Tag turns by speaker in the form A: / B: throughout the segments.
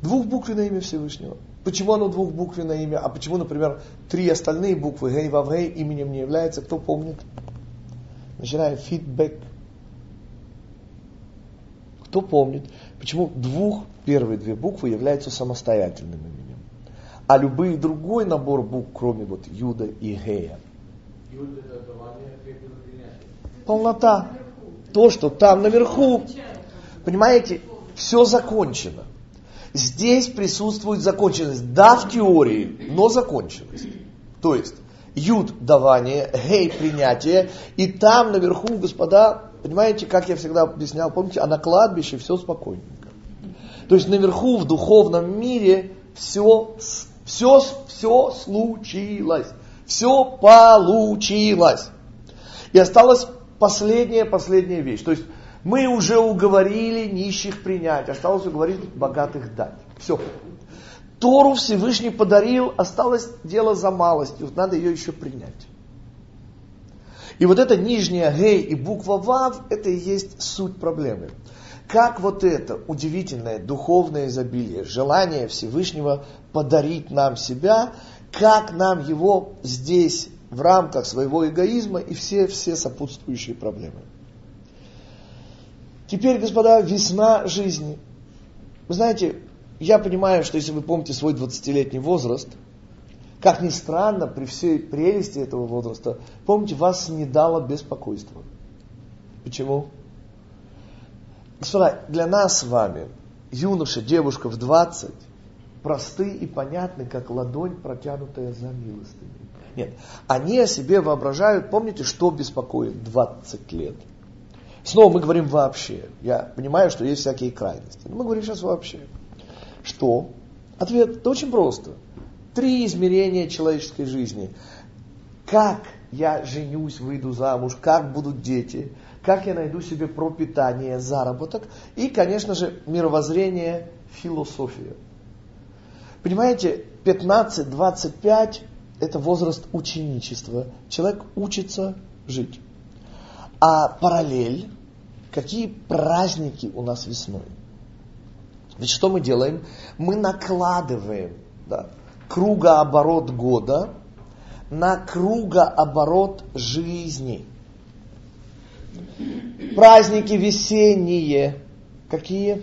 A: Двухбуквенное имя Всевышнего. Почему оно двухбуквенное имя? А почему, например, 3 остальные буквы Гей, Вав, Гей именем не является? Кто помнит? Начинаем фидбэк. Кто помнит, почему первые 2 буквы являются самостоятельным именем? А любые другой набор букв, кроме вот Юда и Гея.
B: Юда это давание, Гей это принятие.
A: Полнота. То, что там наверху. Понимаете, все закончено. Здесь присутствует законченность. Да, в теории, но законченность. То есть, Юд – давание, Гей – принятие. И там наверху, господа, понимаете, как я всегда объяснял, помните, а на кладбище все спокойненько. То есть, наверху, в духовном мире, все случилось. Все получилось. И осталась последняя вещь. То есть, мы уже уговорили нищих принять, осталось уговорить богатых дать. Все. Тору Всевышний подарил, осталось дело за малостью, надо ее еще принять. И вот эта нижняя Гей и буква Вав, это и есть суть проблемы. Как вот это удивительное духовное изобилие, желание Всевышнего подарить нам себя, как нам его здесь в рамках своего эгоизма и все сопутствующие проблемы. Теперь, господа, весна жизни. Вы знаете, я понимаю, что если вы помните свой 20-летний возраст, как ни странно, при всей прелести этого возраста, помните, вас не дало беспокойства. Почему? Господа, для нас с вами, юноша, девушка в 20, просты и понятны, как ладонь, протянутая за милостыней. Нет, они о себе воображают, помните, что беспокоит 20 лет? Снова мы говорим вообще. Я понимаю, что есть всякие крайности. Но мы говорим сейчас вообще. Что? Ответ это очень просто. 3 измерения человеческой жизни. Как я женюсь, выйду замуж, как будут дети, как я найду себе пропитание, заработок и, конечно же, мировоззрение, философия. Понимаете, 15-25 это возраст ученичества. Человек учится жить. А параллель, какие праздники у нас весной? Ведь что мы делаем? Мы накладываем кругооборот года на кругооборот жизни. Праздники весенние. Какие?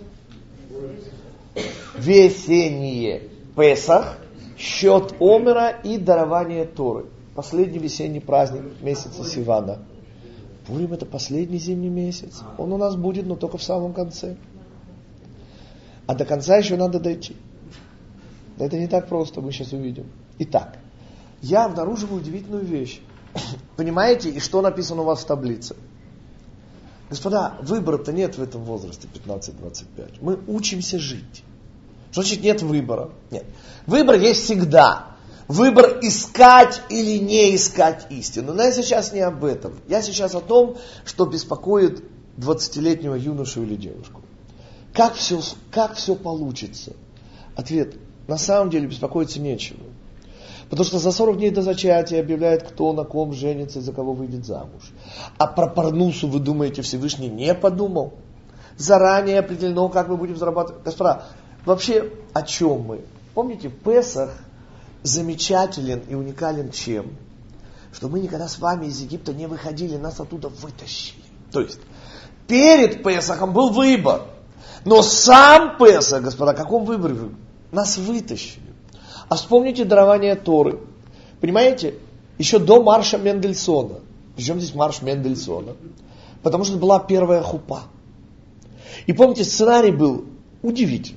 A: Весенние. Песах, счет Омера и дарование Торы. Последний весенний праздник месяца Сивана. Пурим это последний зимний месяц. Он у нас будет, но только в самом конце. А до конца еще надо дойти. Это не так просто, мы сейчас увидим. Итак, я обнаруживаю удивительную вещь. Понимаете, и что написано у вас в таблице? Господа, выбора-то нет в этом возрасте 15-25. Мы учимся жить. Что значит нет выбора? Нет. Выбор есть всегда. Выбор искать или не искать истину. Но я сейчас не об этом. Я сейчас о том, что беспокоит 20-летнего юношу или девушку. Как все получится? Ответ. На самом деле беспокоиться нечего. Потому что за 40 дней до зачатия объявляет, кто на ком женится и за кого выйдет замуж. А про парнусу, вы думаете, Всевышний не подумал? Заранее определено, как мы будем зарабатывать. Господа, вообще о чем мы? Помните, Песах замечателен и уникален чем? Что мы никогда с вами из Египта не выходили, нас оттуда вытащили. То есть, перед Песахом был выбор. Но сам Песах, господа, о каком выборе? Нас вытащили. А вспомните дарование Торы. Понимаете? Еще до марша Мендельсона. Причем здесь марш Мендельсона? Потому что была первая хупа. И помните, сценарий был удивительный.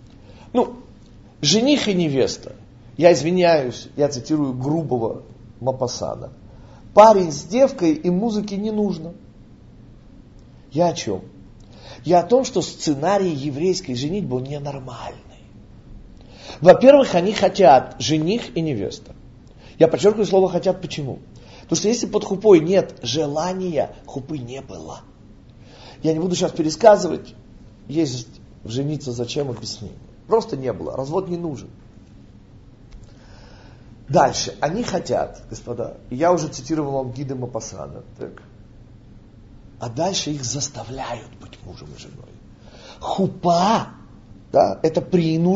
A: Жених и невеста. Я извиняюсь, я цитирую грубого Мапассана. Парень с девкой, и музыки не нужно. Я о чем? Я о том, что сценарий еврейской женитьбы он ненормальный. Во-первых, они хотят жених и невеста. Я подчеркиваю слово «хотят». Почему? Потому что если под хупой нет желания, хупы не было. Я не буду сейчас пересказывать. Есть жениться зачем объяснение. Просто не было. Развод не нужен. Дальше. Они хотят, господа, и я уже цитировал вам Гида Мапассана. Так. А дальше их заставляют быть мужем и женой. Хупа, это принуждение.